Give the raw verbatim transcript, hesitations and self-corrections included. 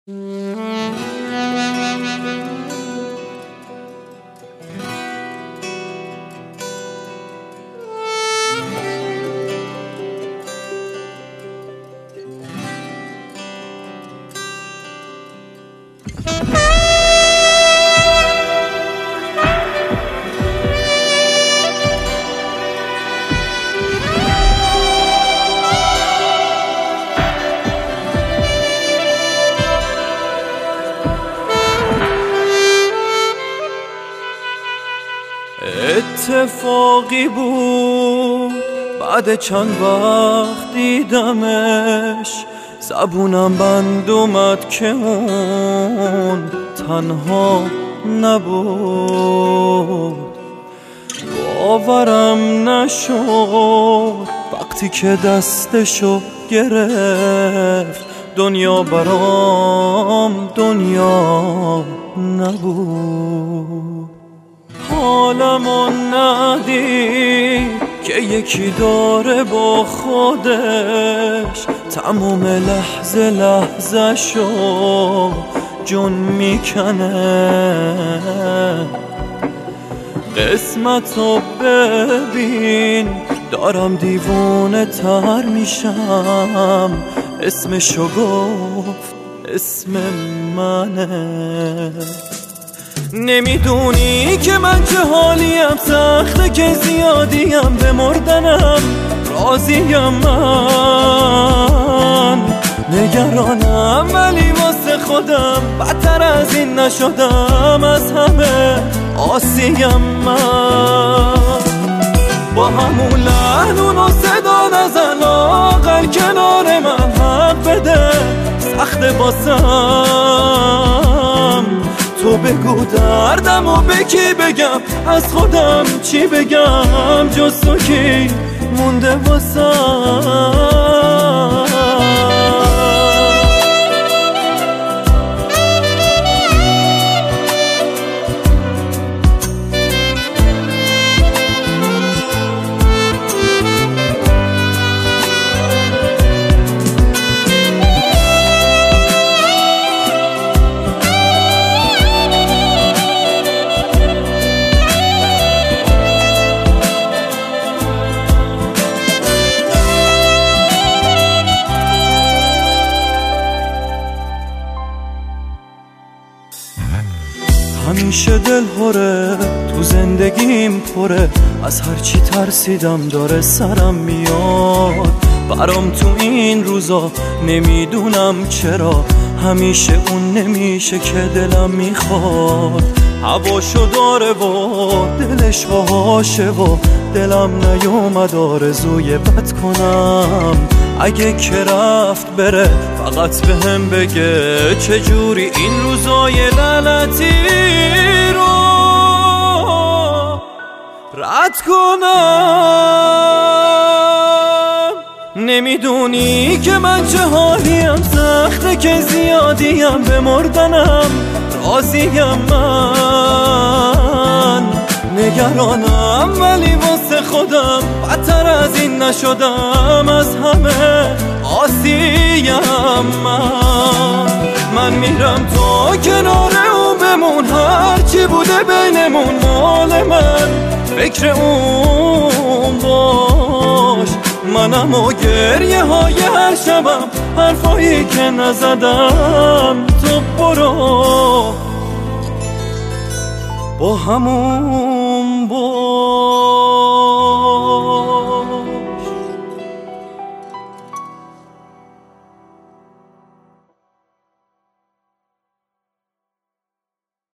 اتفاقی بود بعد چند وقت دیدمش، زبونم بند اومد که اون تنها نبود. باورم نشد وقتی که دستشو گرفت، دنیا برام دنیا نبود. حالمو ندید که یکی داره با خودش تموم لحظه لحظه شو جون میکنه. قسمتو ببین دارم دیوونه تر میشم، اسمشو گفت اسم منه. نمیدونی که من چه حالیم، سخته که زیادیم، به مردنم راضیم. من نگرانم ولی واسه خودم بدتر از این نشدم، از همه آسیم. من با همون لحن و صدا نزن، لااقل کنار من حق بده. سخته باسم تو بگو دردم و به کی بگم، از خودم چی بگم، جز تو کی مونده واسم. همیشه دل هره تو زندگیم پره، از هرچی ترسیدم داره سرم میاد. برام تو این روزا نمیدونم چرا همیشه اون نمیشه که دلم میخواد. هواشو داره و دلش باهاشه و دلم نیومد آرزوی بد کنم. اگه که رفت بره فقط به هم بگه چجوری این روزای لعنتی رو رد کنم. نمیدونی که من چه حالیم، سخته که زیادیم، به مردنم راضیم. من نگرانم ولی واسه خودم بدتر از این نشدم، از همه آسیم. من من میرم تا کنار اون بمون، هرچی بوده بینمون مال من، فکر اون باش. منم و گریه های هر شبم، حرفایی که نزدم، تو برو با همون با